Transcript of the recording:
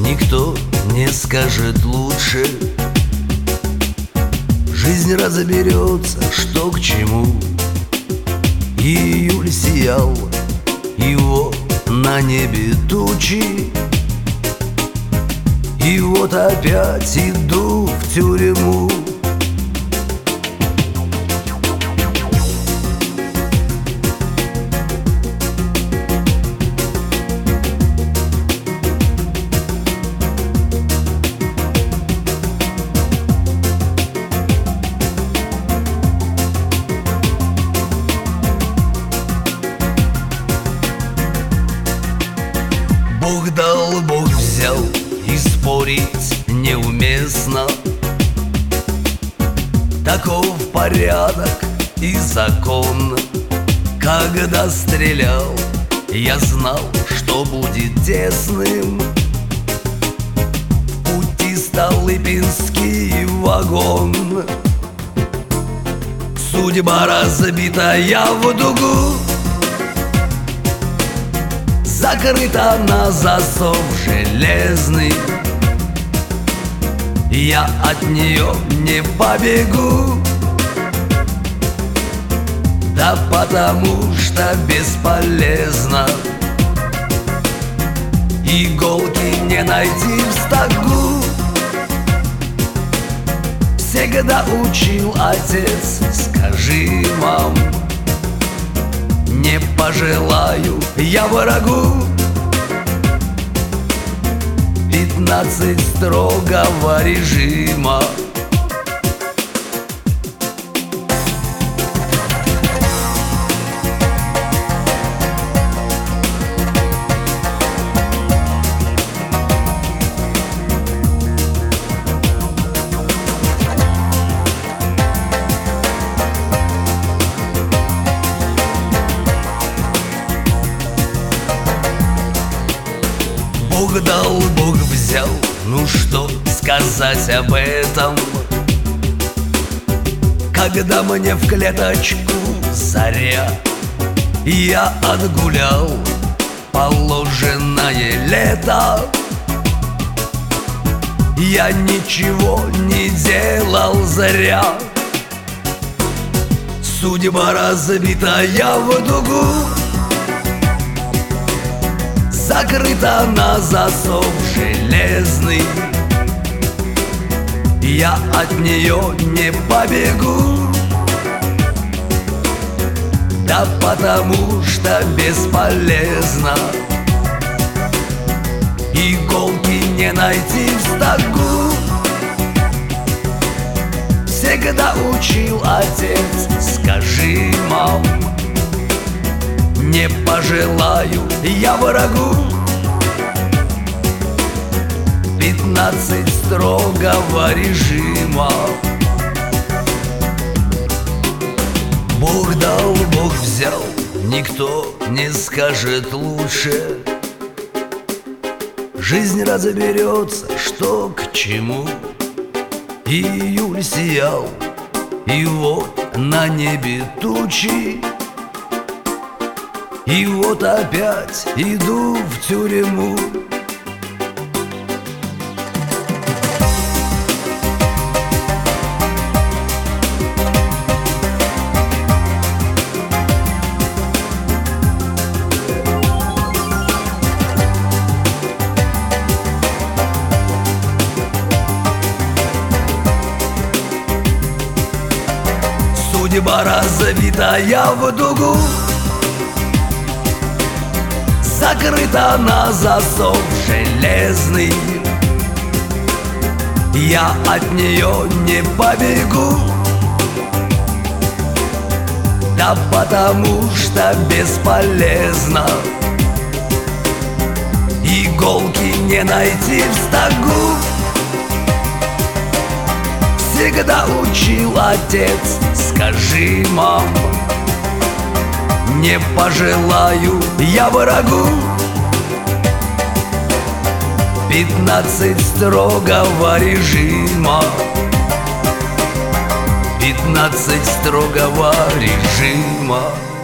никто не скажет лучше. Жизнь разберется, что к чему. Июль сиял, и вот на небе тучи. И вот опять иду в тюрьму. Бог дал, Бог взял, и спорить неуместно. Таков порядок и закон. Когда стрелял, я знал, что будет тесным. В пути Столыпинский вагон. Судьба разбитая в дугу, закрыта на засов железный. Я от нее не побегу, да потому что бесполезно. Иголки не найти в стогу. Всегда учил отец, скажи, мам, не пожелаю я врагу 15 строгого режима. Бог дал, Бог взял, ну что сказать об этом? Когда мне в клеточку заря, я отгулял положенное лето. Я ничего не делал зря. Судьба разбитая в дугу, закрыта на засов железный. Я от нее не побегу, да потому что бесполезно. Иголки не найти в стогу. Всегда учил отец, скажи, мам, не пожелаю я врагу 15 строгого режима. Бог дал, Бог взял, никто не скажет лучше. Жизнь разберется, что к чему. Июль сиял, и вот на небе тучи. И вот опять иду в тюрьму. Судьба разбитая в дугу, закрыта на засов железный. Я от нее не побегу, да потому что бесполезно. Иголки не найти в стогу. Всегда учил отец, скажи, мам, не пожелаю я врагу 15 строгого режима. 15 строгого режима.